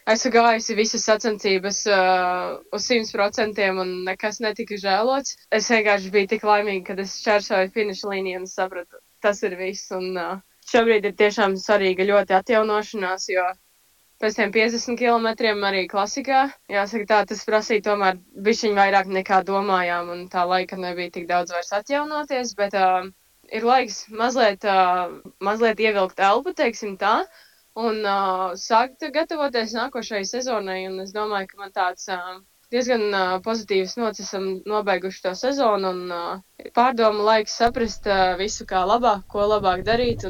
Esmu gājusi visas sacensības uz 100% un nekas netika žēlots. Es vienkārši biju tik laimīga, kad es šķērsoju finiša līniju un sapratu, tas ir viss. Un šobrīd ir tiešām svarīga ļoti atjaunošanās, jo pēc tiem 50 kilometriem arī klasikā, jāsaka tā, tas prasīja tomēr bišķiņ vairāk nekā domājām, un tā laika nebija tik daudz vairs atjaunoties, bet ir laiks mazliet ievilkt elpu, teiksim tā, un sākt gatavoties nākošajai sezonai, un es domāju, ka man tāds diezgan pozitīvs nots, esam nobeiguši to sezonu, un pārdomu laiks saprast visu, kā labāk, ko labāk darīt,